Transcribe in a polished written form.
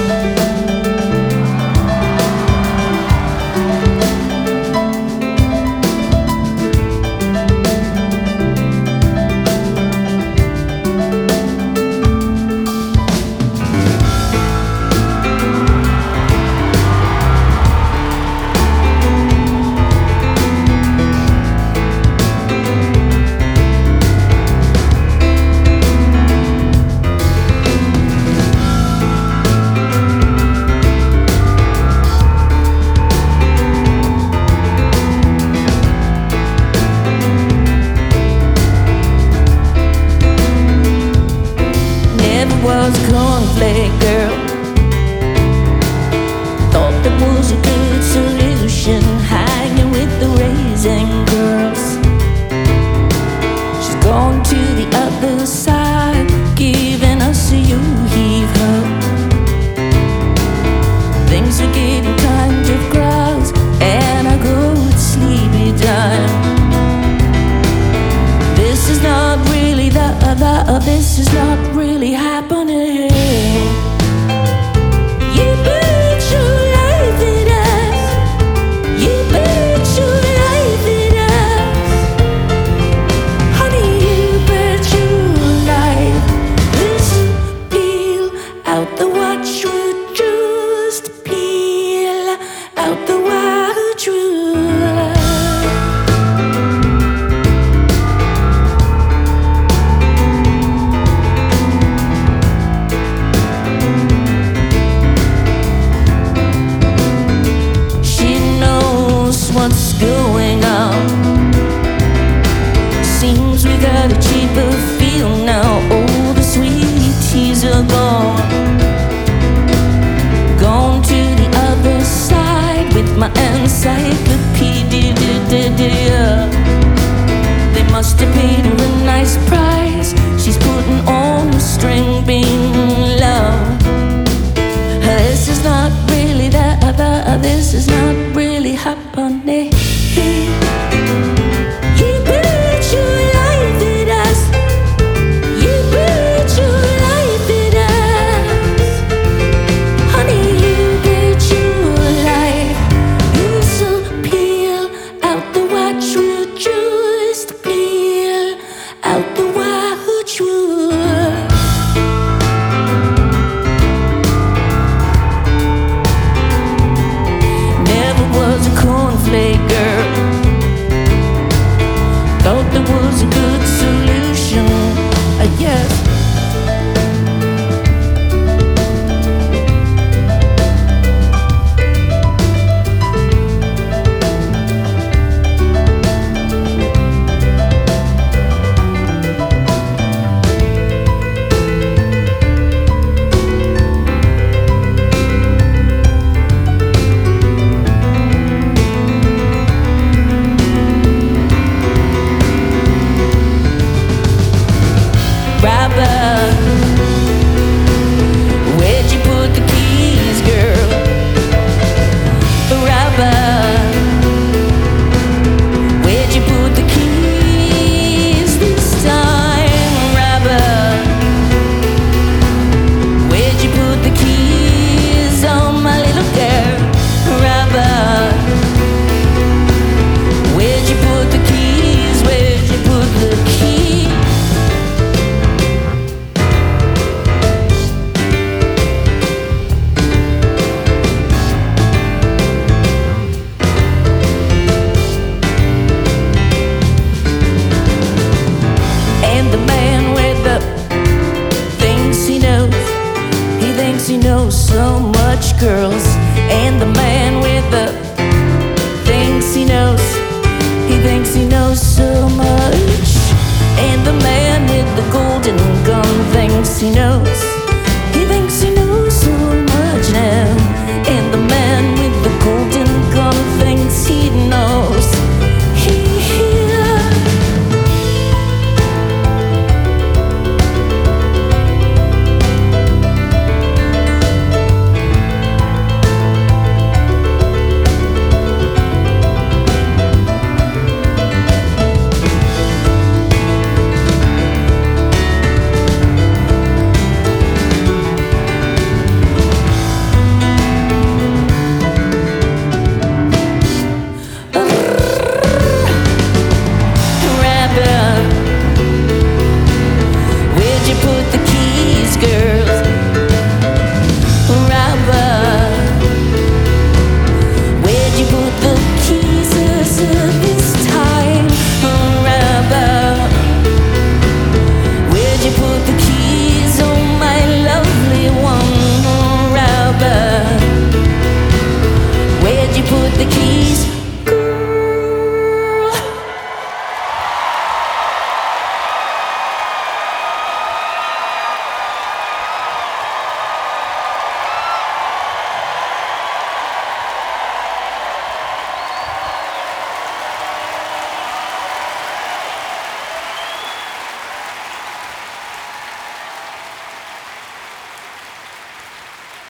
Was a cornflake girl. Thought that was a good solution, hanging with the raising girls. She's gone to the other side, giving us a you-heave her. Things are getting kind of gross, and I go with sleepy time. This is not really this is not really happening. You bet your life it is. You bet your life it is. Honey, you bet your life. Listen, peel out the watch would just peel out the watch would. What's going on? Seems we got a cheaper feel now. All the sweet teas are gone. Gone to the other side with my encyclopedia. They must have paid her a nice price. She's putting on a string bean love. This is not really this is not really happening. You bet your life it is. You bet your life it is. Honey, you bet your life. This'll peel out the watch wood, just peel out the watch wood. Was a cornflake girl. Thought there was a good solution, yes. Where'd you put the keys, girl? Where'd you put the keys this time, Robber? Where'd you put the keys on my little girl, Robber? Where'd you put the keys? Where'd you put the keys? The man with the things he knows, he thinks he knows so much, girls. And the man with the things he knows, he thinks he knows so much. And the man with the golden gun thinks he knows